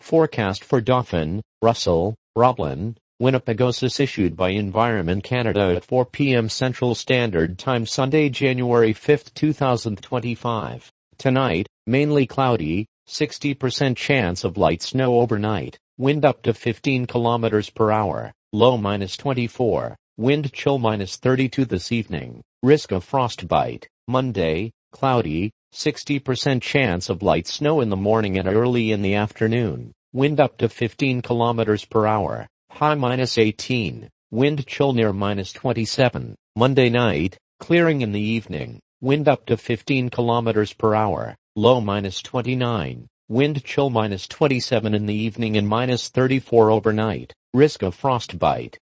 Forecast for Dauphin, Russell, Roblin, Winnipegosis issued by Environment Canada at 4 p.m. Central Standard Time Sunday, January 5, 2025. Tonight, mainly cloudy, 60% chance of light snow overnight, wind up to 15 km per hour, low -24, wind chill -32 this evening, risk of frostbite. Monday, cloudy, 60% chance of light snow in the morning and early in the afternoon, wind up to 15 km per hour, high -18, wind chill near -27. Monday night, clearing in the evening, wind up to 15 km per hour, low -29, wind chill -27 in the evening and -34 overnight, risk of frostbite.